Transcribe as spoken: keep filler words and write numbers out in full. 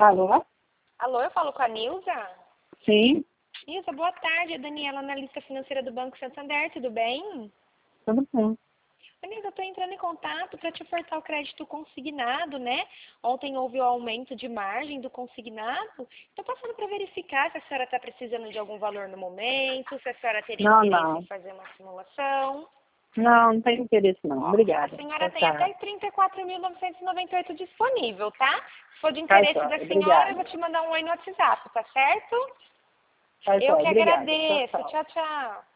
Alô? Alô, eu falo com a Nilza? Sim, Nilza, boa tarde. É Daniela, analista financeira do Banco Santander, tudo bem? tudo bem. Ô, Nilza, eu estou entrando em contato para te ofertar o crédito consignado, né? Ontem houve o aumento de margem do consignado. Estou passando para verificar se a senhora está precisando de algum valor no momento, se a senhora teria Não, interesse não. em fazer uma simulação. Não, não tem interesse não. Ó, a Obrigada. senhora Tchau, tem até tchau. trinta e quatro mil novecentos e noventa e oito disponível, tá? Se for de Tá, interesse da joia. senhora, eu vou Obrigada. te mandar um oi no WhatsApp, tá certo? Tá, Eu joia. que Obrigada. Tchau, agradeço. tchau. Tchau, tchau.